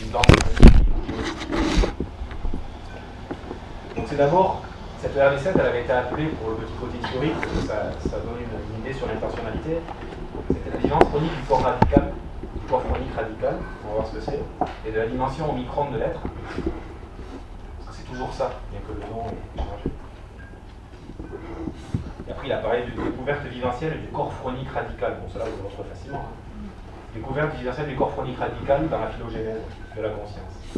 une bande chronique. Donc c'est d'abord, cette ERD7, elle avait été appelée, pour le petit côté historique, parce que ça donne une idée sur l'intentionnalité, c'était la dimension chronique du corps radical, du corps chronique radical, on va voir ce que c'est, et de la dimension omicron de l'être. Parce que c'est toujours ça, bien que le nom ait changé. Et après, il a parlé de découverte viventielle du corps chronique radical. Bon, cela vous le retrouvez facilement. Hein. Découverte viventielle du corps chronique radical dans la phylogénèse de la conscience.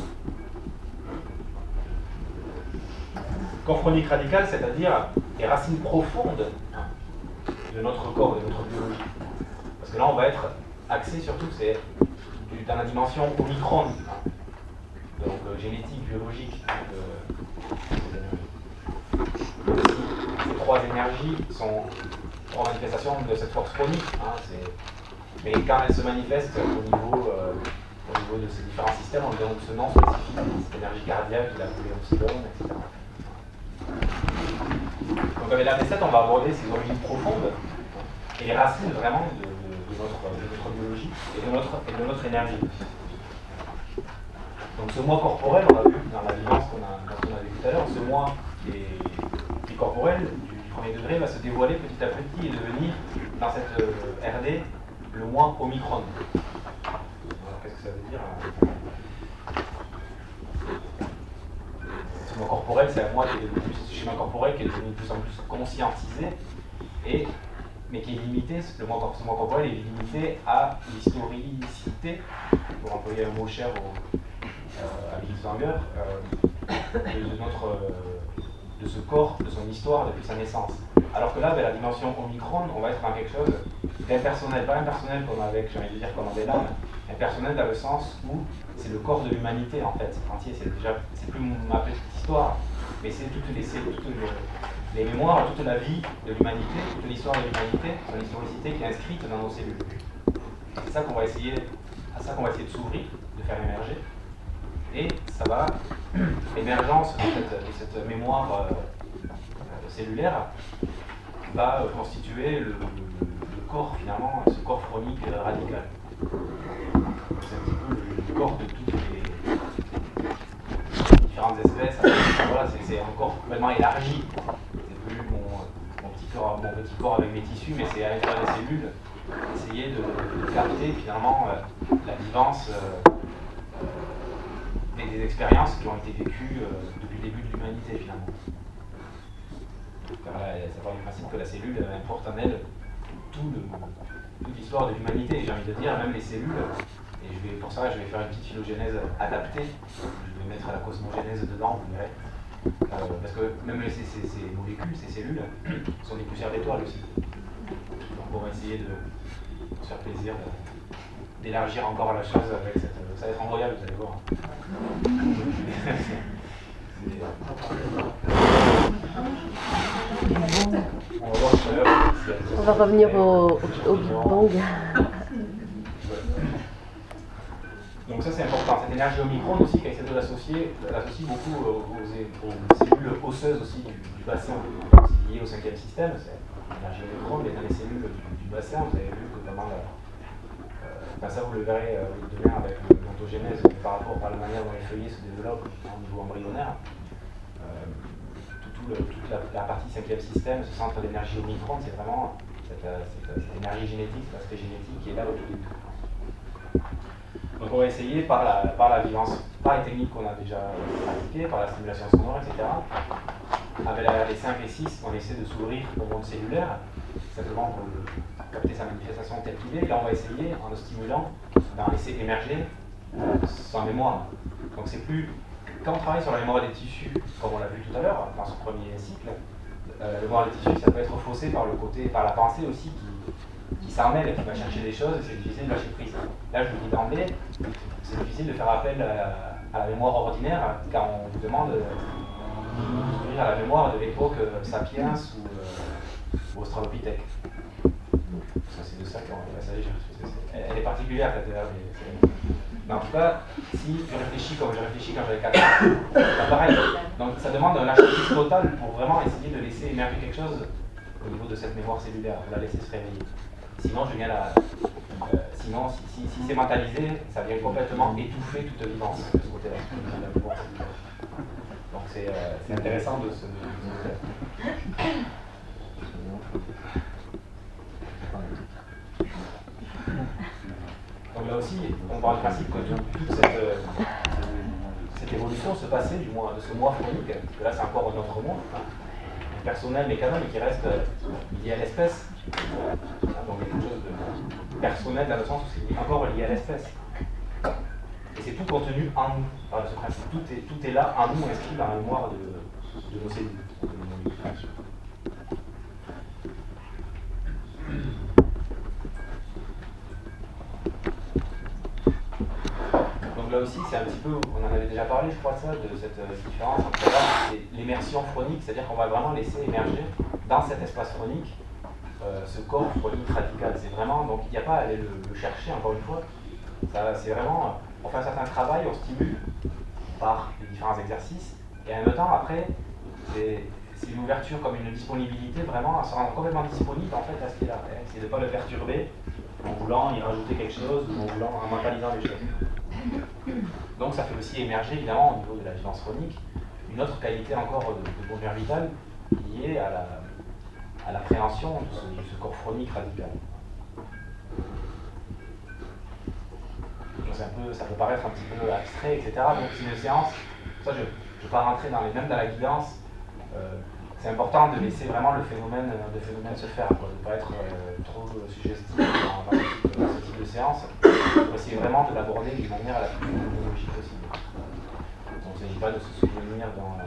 Corps chronique radical, c'est-à-dire les racines profondes de notre corps, de notre biologie. Parce que là, on va être axé surtout, c'est dans la dimension omicron, donc génétique, biologique. Ces trois énergies sont trois manifestations de cette force chronique. Mais quand elles se manifestent au niveau de ces différents systèmes, on donne ce nom spécifique, cette énergie cardiaque, il a appelé epsilon, etc. Donc avec la D7, on va aborder ces origines profondes et les racines vraiment de notre biologie et de notre énergie. Donc ce moi corporel, on l'a vu dans la vivance qu'on a vu tout à l'heure, ce moi qui est corporel, du premier degré, va se dévoiler petit à petit et devenir, dans cette RD, le moi omicron. Alors qu'est-ce que ça veut dire? Ce moi corporel, c'est un moi qui est devenu plus schéma corporel, qui est devenu de plus en plus conscientisé, mais qui est limité, ce moi corporel est limité à l'historicité, pour employer un mot cher à Bill Sanger, de ce corps, de son histoire depuis sa naissance. Alors que là, avec la dimension omicron, on va être dans quelque chose d'impersonnel, pas impersonnel comme avec, j'ai envie de dire, comme avec l'âme, impersonnel dans le sens où c'est le corps de l'humanité en fait, entier, c'est plus ma petite histoire, mais c'est toutes les mémoires, toute la vie de l'humanité, toute l'histoire de l'humanité, son historicité qui est inscrite dans nos cellules. C'est ça qu'on va essayer, à ça qu'on va essayer de s'ouvrir, de faire émerger. Et ça va, l'émergence de cette mémoire cellulaire va constituer le corps, finalement, ce corps chronique radical. C'est un petit peu le corps de toutes les différentes espèces. Voilà, c'est un corps complètement élargi. C'est plus mon petit corps avec mes tissus, mais c'est à l'intérieur des cellules, essayer de capter finalement la vivance et des expériences qui ont été vécues depuis le début de l'humanité finalement. Car ça part du principe que la cellule importe en elle toute l'histoire de l'humanité, j'ai envie de dire, même les cellules. Et pour ça, je vais faire une petite phylogénèse adaptée. Je vais mettre la cosmogénèse dedans, vous verrez. Parce que même ces molécules, ces cellules, sont des poussières d'étoiles aussi. Donc on va essayer de se faire plaisir d'élargir encore la chose avec cette... Ça va être incroyable, vous allez voir. On va voir tout à l'heure. On va revenir au Big Bang. Donc ça c'est important. Cette énergie omicron aussi, qui essaie de l'associer beaucoup aux cellules osseuses aussi du bassin, c'est lié au 5e système. L'énergie omicron, mais dans les cellules du bassin, vous avez vu que vraiment ça vous le verrez demain avec l'ontogénèse par rapport à la manière dont les feuillets se développent au niveau embryonnaire. Toute la partie 5e système, ce centre d'énergie omicron, c'est vraiment cette énergie génétique, cet aspect génétique qui est là au tout début. Donc on va essayer par la vivance, par les techniques qu'on a déjà pratiquées, par la stimulation sonore, etc. Avec les 5 et 6, on essaie de s'ouvrir au monde cellulaire, simplement pour capter sa manifestation telle qu'il est. Et là on va essayer, en le stimulant, d'en laisser émerger sa mémoire. Donc c'est plus... Quand on travaille sur la mémoire des tissus, comme on l'a vu tout à l'heure, dans ce premier cycle, la mémoire des tissus, ça peut être faussé par la pensée aussi qui s'en mêle, qui va chercher des choses, et c'est difficile de lâcher prise. Là, je vous dis d'emblée, c'est difficile de faire appel à la mémoire ordinaire quand on vous demande d'ouvrir à la mémoire de l'époque Sapiens ou Australopithèque. C'est de ça qu'on va s'agir. Elle est particulière, cette erreur. Mais en tout cas, si je réfléchis comme je réfléchis quand j'avais 4 ans, c'est pareil. Donc ça demande un lâcher-prise total pour vraiment essayer de laisser émerger quelque chose au niveau de cette mémoire cellulaire, de la laisser se réveiller. Sinon, je viens sinon, si c'est mentalisé, ça vient complètement étouffer toute vivance de ce côté-là. Donc c'est intéressant de se Donc là aussi, on parle du principe que toute cette évolution se passait du moins de ce moi chronique, parce que là c'est encore un autre moi, personnel mécano, mais qui reste lié à l'espèce. Donc il y a quelque chose de personnel dans le sens où c'est encore lié à l'espèce. Et c'est tout contenu en nous, par ce principe. Tout est là en nous, inscrit dans la mémoire de nos cellules. Donc là aussi, c'est un petit peu, on en avait déjà parlé, je crois, de ça, de cette différence entre l'immersion phronique, c'est-à-dire qu'on va vraiment laisser émerger dans cet espace phronique ce corps phronique radical. C'est vraiment, donc il n'y a pas à aller le chercher, encore une fois. C'est vraiment, on fait un certain travail, on stimule par les différents exercices, et en même temps, après, c'est une ouverture comme une disponibilité, vraiment à se rendre complètement disponible en fait à ce qui est là. C'est de ne pas le perturber en voulant y rajouter quelque chose ou en mentalisant les choses. Donc ça fait aussi émerger évidemment au niveau de la vivance chronique une autre qualité encore de bonheur vital liée à l'appréhension de ce corps chronique radical. Donc ça peut paraître un petit peu abstrait, etc. Donc c'est une séance, ça je ne vais pas rentrer même dans la guidance, c'est important de laisser vraiment le phénomène se faire, quoi, de ne pas être trop suggestif dans ce type de séance, pour essayer vraiment de l'aborder d'une manière la plus logique possible. Donc il ne s'agit pas de se souvenir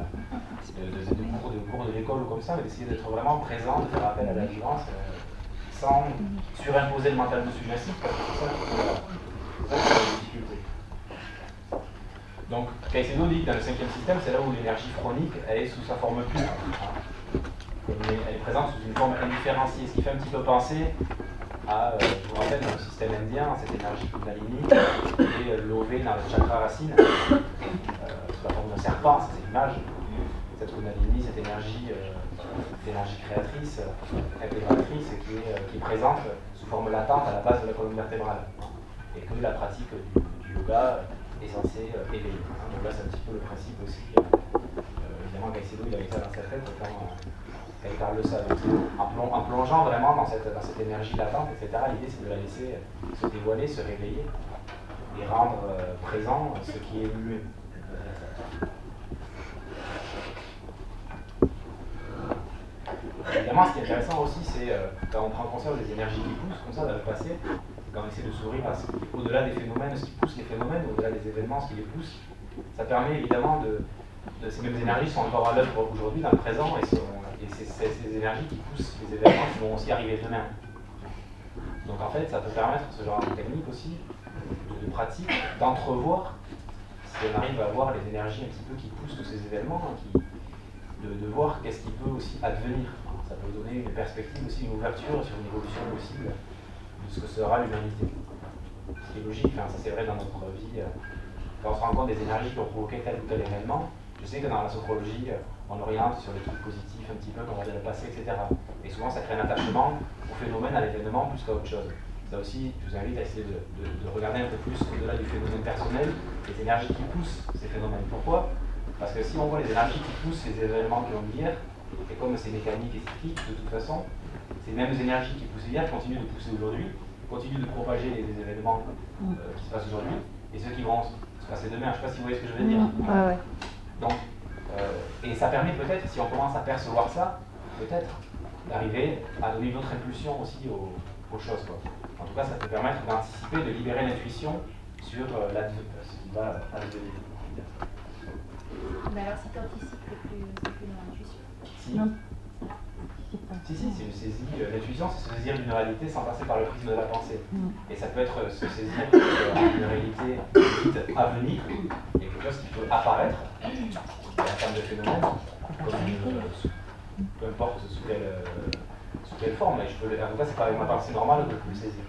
de cours de l'école ou comme ça, mais d'essayer d'être vraiment présent, de faire appel à la vivance, sans surimposer le mental suggestif, parce que c'est ça qui est la difficulté. Donc, Caicedo dit que dans le 5e système, c'est là où l'énergie chronique, elle est sous sa forme pure. Elle est présente sous une forme indifférenciée, ce qui fait un petit peu penser à, je vous rappelle, dans le système indien, cette énergie kundalini qui est levée dans le chakra racine, sous la forme d'un serpent, c'est l'image. Cette kundalini, cette énergie créatrice, intégratrice, qui est présente sous forme latente à la base de la colonne vertébrale. Et que la pratique du yoga est censée éveiller. Donc là, c'est un petit peu le principe aussi. Évidemment, Caicedo, il avait ça dans sa tête quand il parle de ça. Donc, en plongeant vraiment dans cette énergie latente, etc., l'idée, c'est de la laisser se dévoiler, se réveiller et rendre présent ce qui est muet. Évidemment, ce qui est intéressant aussi, c'est quand on prend conscience des énergies qui poussent, comme ça, dans le passé, quand on essaie de s'ouvrir au-delà des phénomènes, ce qui pousse les phénomènes, au-delà des événements, ce qui les pousse, ça permet évidemment ces mêmes énergies sont encore à l'œuvre aujourd'hui, dans le présent, et c'est ces énergies qui poussent les événements qui vont aussi arriver demain. Donc en fait, ça peut permettre, ce genre de technique aussi, de pratique, d'entrevoir, si on arrive à voir les énergies un petit peu qui poussent tous ces événements, de voir qu'est-ce qui peut aussi advenir. Ça peut donner une perspective aussi, une ouverture sur une évolution possible de ce que sera l'humanité. Ce qui est logique, ça c'est vrai dans notre vie. Quand on se rend compte des énergies qui ont provoqué tel ou tel événement, je sais que dans la sophrologie, on oriente sur les trucs positifs un petit peu, comme on va dire le passé, etc. Et souvent ça crée un attachement au phénomène, à l'événement, plus qu'à autre chose. Ça aussi, je vous invite à essayer de regarder un peu plus au-delà du phénomène personnel, les énergies qui poussent ces phénomènes. Pourquoi ? Parce que si on voit les énergies qui poussent les événements qui ont lieu hier, et comme c'est mécanique et cyclique, de toute façon, ces mêmes énergies qui poussaient hier continuent de pousser aujourd'hui, continuent de propager les événements qui se passent aujourd'hui, et ceux qui vont se passer demain. Je ne sais pas si vous voyez ce que je veux dire. Ouais. Donc, et ça permet peut-être, si on commence à percevoir ça, peut-être d'arriver à donner une autre impulsion aussi aux choses, quoi. En tout cas, ça peut permettre d'anticiper, de libérer l'intuition sur ce qui va advenir. Mais alors, si tu anticipes, c'est plus dans l'intuition. Si. Non. Si, c'est une saisie. L'intuition, c'est se saisir d'une réalité sans passer par le prisme de la pensée. Et ça peut être se saisir d'une réalité dite à venir, et quelque chose qui peut apparaître en termes de phénomène, peu importe sous quelle forme. Mais en tout cas, c'est pas avec ma pensée normale que je peux le saisir.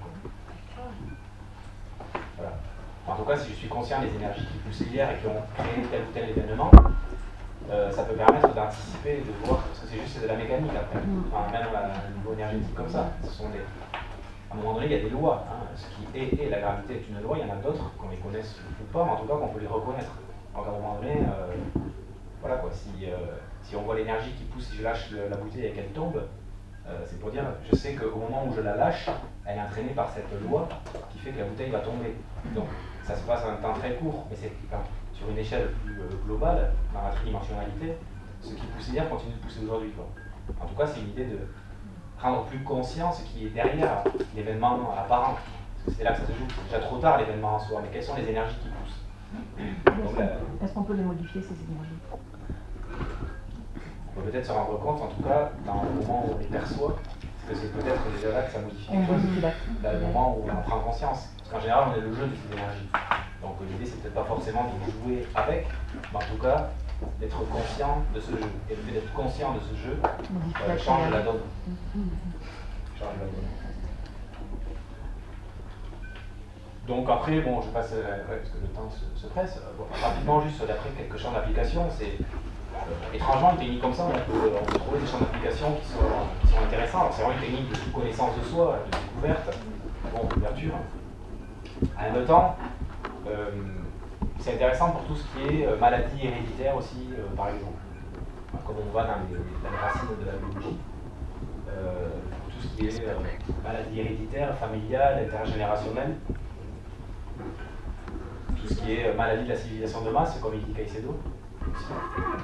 Voilà. En tout cas, si je suis conscient des énergies qui poussent hier et qui ont créé tel ou tel événement, ça peut permettre d'anticiper et de voir, parce que c'est juste de la mécanique après, même à un niveau énergétique comme ça. Ce sont à un moment donné, il y a des lois. Hein. Ce qui est la gravité est une loi, il y en a d'autres qu'on les connaisse ou pas, mais en tout cas qu'on peut les reconnaître. Donc à un moment donné, voilà quoi, si on voit l'énergie qui pousse, si je lâche la bouteille et qu'elle tombe, c'est pour dire, je sais qu'au moment où je la lâche, elle est entraînée par cette loi qui fait que la bouteille va tomber. Donc ça se passe en un temps très court, mais c'est sur une échelle plus globale, dans la tridimensionnalité, ce qui pousse hier continue de pousser aujourd'hui. En tout cas, c'est une idée de rendre plus conscient ce qui est derrière l'événement apparent. Parce que c'est là que ça se joue. C'est déjà trop tard l'événement en soi, mais quelles sont les énergies qui poussent? Est-ce qu'on peut les modifier, ces énergies? On peut peut-être se rendre compte, en tout cas, dans le moment où on les perçoit, que c'est peut-être déjà là que ça modifie quelque chose, là, le moment où on en prend conscience. Parce qu'en général, on est le jeu de ces énergies. Donc l'idée, c'est peut-être pas forcément de jouer avec, mais en tout cas, d'être conscient de ce jeu. Et le fait d'être conscient de ce jeu change la donne. Change la donne. Donc après, bon, je passe, parce que le temps se presse, rapidement juste d'après quelques champs d'application, c'est étrangement une technique comme ça, on peut trouver des champs d'application qui sont intéressants. Alors c'est vraiment une technique de connaissance de soi, de découverte, bon, d'ouverture. En même temps, c'est intéressant pour tout ce qui est maladie héréditaire aussi, par exemple. Comme on voit dans les racines de la biologie. Tout ce qui est maladie héréditaire, familiale, intergénérationnelle. Tout ce qui est maladie de la civilisation de masse, comme il dit Caicedo. Tout ce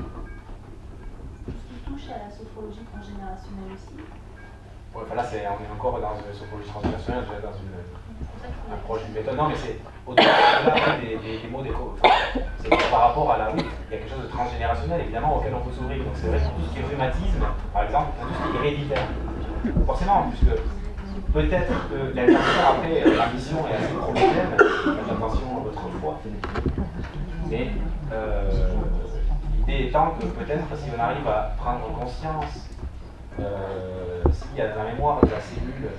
qui touche à la sophrologie transgénérationnelle aussi. Ouais, enfin là, on est encore dans une sophrologie transgénérationnelle, dans une approche d'une méthode. Non, mais c'est au-delà des mots d'écho. C'est par rapport à la oui, il y a quelque chose de transgénérationnel, évidemment, auquel on peut s'ouvrir. Donc c'est vrai que tout ce qui est rhumatisme, par exemple, tout ce qui est héréditaire. Forcément, puisque peut-être que l'intention après, la mission est assez prométhéenne, faites attention à votre foi. Mais l'idée étant que peut-être si on arrive à prendre conscience, s'il y a dans la mémoire de la cellule,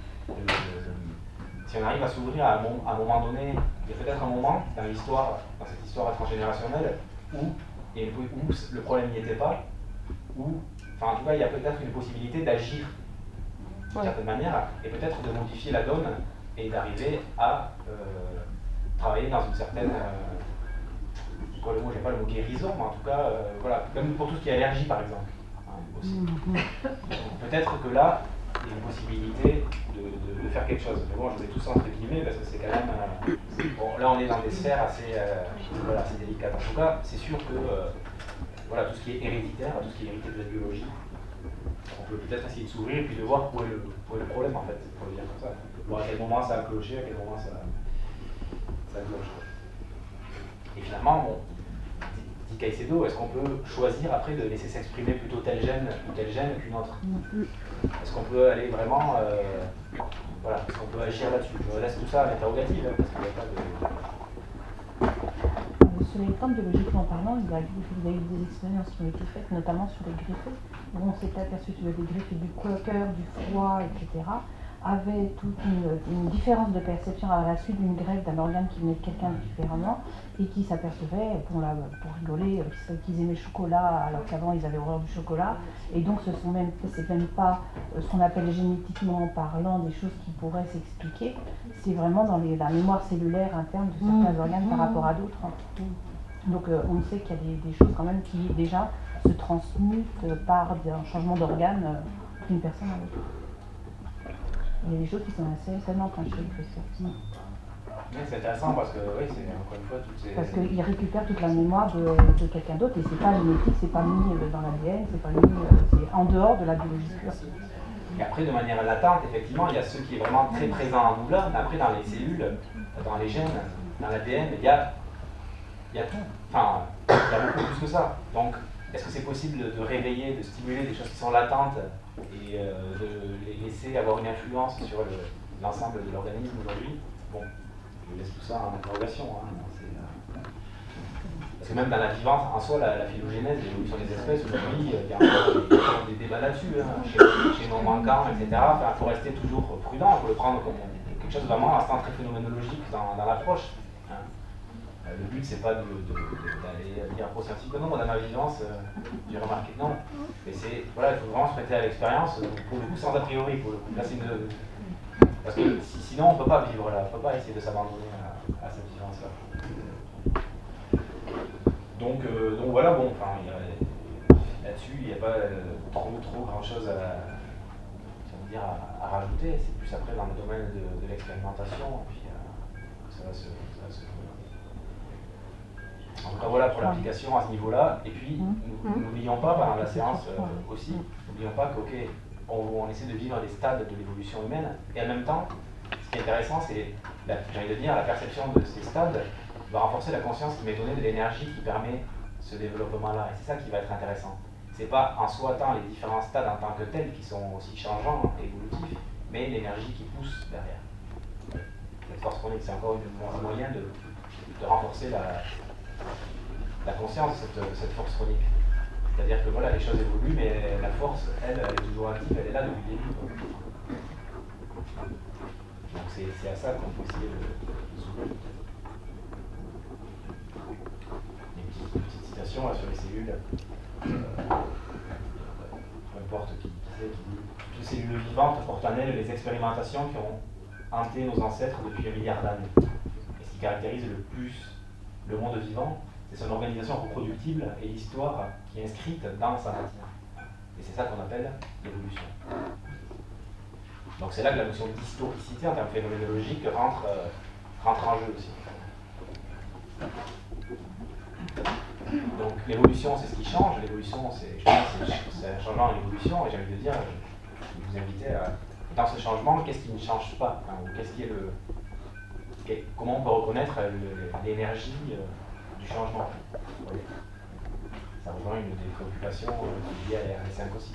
si on arrive à s'ouvrir à un moment donné, il y a peut-être un moment dans l'histoire, dans cette histoire transgénérationnelle, où le problème n'y était pas, enfin en tout cas il y a peut-être une possibilité d'agir d'une certaine manière, et peut-être de modifier la donne, et d'arriver à travailler dans une certaine... quoi le mot, j'ai pas le mot guérison, mais en tout cas, voilà, comme pour tout ce qui est allergie par exemple. Aussi. Peut-être que là, il y a une possibilité de faire quelque chose. Mais bon, je mets tout ça entre guillemets parce que c'est quand même... bon, là, on est dans des sphères assez, voilà, assez délicates. En tout cas, c'est sûr que voilà, tout ce qui est héréditaire, tout ce qui est hérité de la biologie, on peut peut-être essayer de s'ouvrir et puis de voir où est le problème en fait, pour le dire comme ça. Voir à quel moment ça a cloché, à quel moment ça cloche. Et finalement, bon, dit Caicedo, est-ce qu'on peut choisir après de laisser s'exprimer plutôt tel gène ou tel gène qu'une autre? Est-ce qu'on peut aller vraiment, voilà, est-ce qu'on peut agir là-dessus? Je laisse tout ça à l'interrogative, hein, parce qu'il n'y a pas de... Sur les plans biologiquement parlant, il y a eu des expériences qui ont été faites, notamment sur les greffes, où on s'est aperçu que les greffes du cœur, du foie, etc., avaient toute une différence de perception à la suite d'une greffe d'un organe qui venait de quelqu'un différemment, et qui s'apercevaient, pour rigoler, qu'ils aimaient le chocolat alors qu'avant ils avaient horreur du chocolat, et donc c'est même pas ce qu'on appelle génétiquement parlant des choses qui pourraient s'expliquer, c'est vraiment dans la mémoire cellulaire interne de certains organes par rapport à d'autres. Donc on sait qu'il y a des choses quand même qui déjà se transmutent par un changement d'organe d'une personne à l'autre. Il y a des choses qui sont assez étonnantes quand je fais ça. Oui, c'est intéressant parce que, oui, c'est encore une fois toutes ces... Parce qu'il récupère toute la mémoire de quelqu'un d'autre et c'est pas génétique, c'est pas mis dans l'ADN, c'est pas mis, c'est en dehors de la biologie pure. Et après, de manière latente, effectivement, il y a ce qui est vraiment très présent en nous là, mais après dans les cellules, dans les gènes, dans l'ADN, il y a tout. Enfin, il y a beaucoup plus que ça. Donc, est-ce que c'est possible de réveiller, de stimuler des choses qui sont latentes et de les laisser avoir une influence sur l'ensemble de l'organisme aujourd'hui? Bon, je laisse tout ça en interrogation. Hein. Parce que même dans la vivance, en soi, la phylogénèse, l'évolution des espèces, aujourd'hui, il y a encore des débats là-dessus, hein, chez nos manquants, etc. Enfin, il faut rester toujours prudent, il faut le prendre comme quelque chose vraiment à instant très phénoménologique dans l'approche. Hein. Le but, c'est pas d'aller dire à pro-scientifique, non, moi, dans ma vivance, j'ai remarqué que non. Mais c'est, voilà, il faut vraiment se prêter à l'expérience, pour le coup, sans a priori, pour le coup. Là, c'est Parce que sinon, on ne peut pas vivre là, on ne peut pas essayer de s'abandonner à cette vivance-là. Donc voilà, bon, enfin, là-dessus, il n'y a pas trop grand-chose à rajouter. C'est plus après dans le domaine de l'expérimentation, et puis ça va se jouer. En tout cas, voilà pour l'application à ce niveau-là. Et puis, n'oublions pas, pendant la séance aussi, n'oublions pas qu'on essaie de vivre des stades de l'évolution humaine, et en même temps, ce qui est intéressant, c'est, j'ai envie de dire, la perception de ces stades va renforcer la conscience qui m'est donnée de l'énergie qui permet ce développement-là. Et c'est ça qui va être intéressant. C'est pas en soi tant les différents stades en tant que tels qui sont aussi changeants et évolutifs, mais l'énergie qui pousse derrière. Cette force chronique, c'est encore un moyen de renforcer la conscience de cette force chronique. C'est-à-dire que voilà, les choses évoluent, mais la force, elle est toujours active, elle est là depuis le début. Donc c'est à ça qu'on peut essayer de s'ouvrir. Une petite citation là, sur les cellules. Peu importe qui c'est, qui dit « Toutes les cellules vivantes portent en elles les expérimentations qui ont hanté nos ancêtres depuis 1 milliard d'années. Et ce qui caractérise le plus le monde vivant, c'est son organisation reproductible et l'histoire qui est inscrite dans sa matière. Et c'est ça qu'on appelle l'évolution. » Donc c'est là que la notion d'historicité en termes phénoménologiques rentre en jeu aussi. Donc l'évolution, c'est ce qui change. L'évolution, c'est un changement en évolution. Et j'ai envie de dire, je vous invitais à, dans ce changement, qu'est-ce qui ne change pas, ou qu'est-ce qui est comment on peut reconnaître l'énergie du changement. Vous voyez, ça rejoint une des préoccupations qui est liée à RS5 aussi.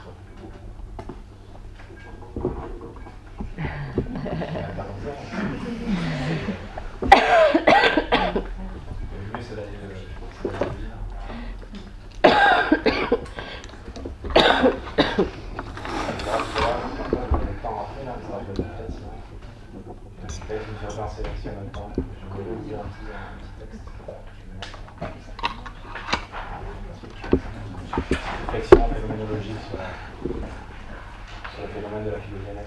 Réflexion phénoménologique sur le phénomène de la phylogénèse.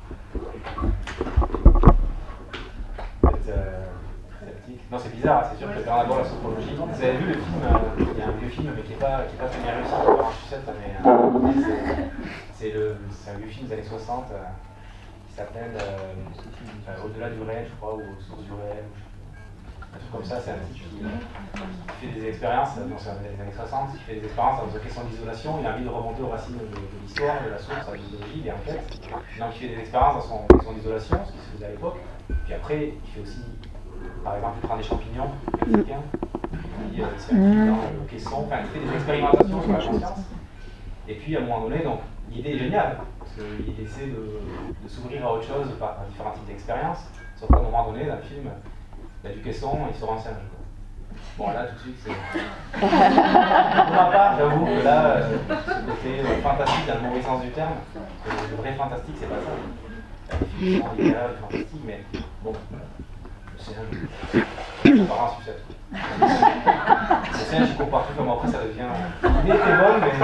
Non, c'est bizarre, c'est sûr que quand on aborde la sophrologie, vous avez vu le film, il y a un vieux film mais qui n'est pas très bien réussi, qui est en sucette, mais c'est un vieux film des années 60 qui s'appelle Au-delà du réel, je crois, ou Aux sources du réel, un truc comme ça. C'est un type qui fait des expériences, dans les années 60, qui fait des expériences dans une question d'isolation. Il a envie de remonter aux racines de l'histoire, de la source, à l'idéologie, des enquêtes. Donc il fait des expériences dans son question d'isolation, ce qui se faisait à l'époque. Puis après, il fait aussi, par exemple, il prend des champignons africains, il s'y applique dans le caisson, enfin il fait des expérimentations sur la conscience. Et puis à un moment donné, donc l'idée est géniale, parce qu'il essaie de s'ouvrir à autre chose par différents types d'expériences, sauf qu'à un moment donné, dans le film, il y a du caisson, il sort un singe. Bon, là, tout de suite, c'est... Pour ma part, j'avoue que là, ce côté fantastique dans le mauvais sens du terme, le vrai fantastique, c'est pas ça. La définition littéraire du fantastique, mais bon, le singe, on part en sucette. Le singe, il court partout, comme après, ça devient... L'idée était bonne, mais...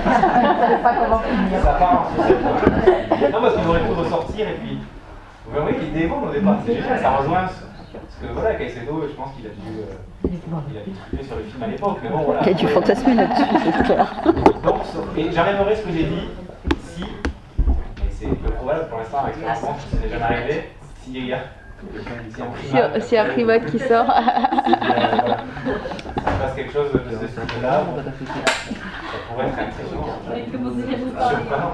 ça part en sucette. Non, parce qu'il aurait pu ressortir, et puis... Vous verrez que l'idée est bonne au départ, c'est génial, ça rejoint... Parce que voilà, Caicedo, je pense qu'il a dû triper sur le film à l'époque, mais bon voilà. Il y a du fantasme là-dessus, c'est clair. Donc, et j'arriverai ce que j'ai dit si, mais c'est peu probable pour l'instant avec l'expérience, ça n'est jamais arrivé, s'il y a un primate qui sort. Voilà, ça se passe quelque chose de ce style-là, ça pourrait être impressionnant. Surprenant.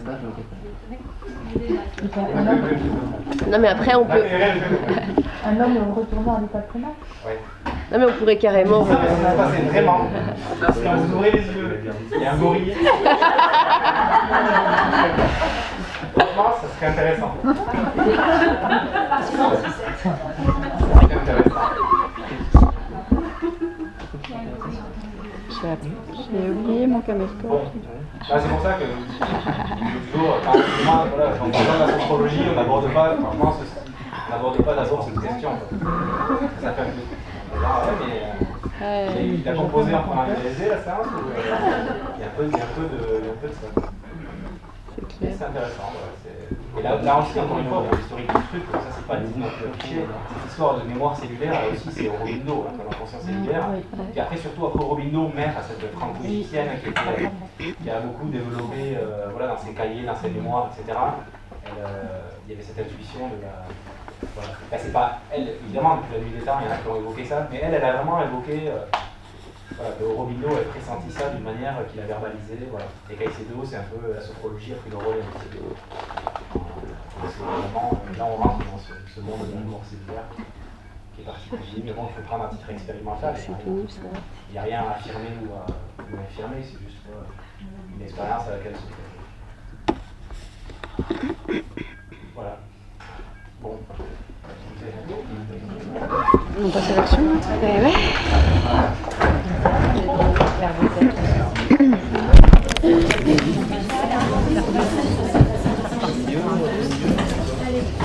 Non mais après on peut... Un homme retournant à l'état primaire. Ouais. Non mais on pourrait carrément... Ça, mais ça se passait vraiment. Parce que quand vous ouvrez les yeux, il y a un gorille. Franchement, ça serait intéressant. Ça serait intéressant. J'ai oublié mon caméscope. Bon. C'est pour ça que toujours, voilà, quand on parle de la sophrologie, on n'aborde pas, franchement, on n'aborde pas d'abord cette question. Ça fait un peu. Mais il a composé en prenant une LSD la séance, il y a un peu de ça. C'est intéressant, voilà, Et là aussi, encore une fois, pour l'historique du truc, ça c'est pas non plus affiché, cette histoire de mémoire cellulaire, là aussi c'est Aurobindo, comme la conscience cellulaire. Et après, surtout, après Aurobindo, maître à cette franco-égyptienne qui a beaucoup développé voilà, dans ses cahiers, dans ses mémoires, etc. Il y avait cette intuition de la. Voilà. Là, c'est pas elle, évidemment, depuis la nuit des temps, il y en a qui ont évoqué ça, mais elle a vraiment évoqué. Voilà, Aurobindo a pressenti ça d'une manière qu'il a verbalisé. Voilà. Et Caicedo, c'est un peu la sophrologie a pris le rôle de Caicedo. C'est vraiment, là on rentre dans ce monde de la mémoire cellulaire qui est particulier, mais bon, il faut prendre un titre expérimental. Il n'y a rien à affirmer ou à infirmer, c'est juste une expérience à laquelle se fait. Voilà. Bon. On passe à l'action. Ouais.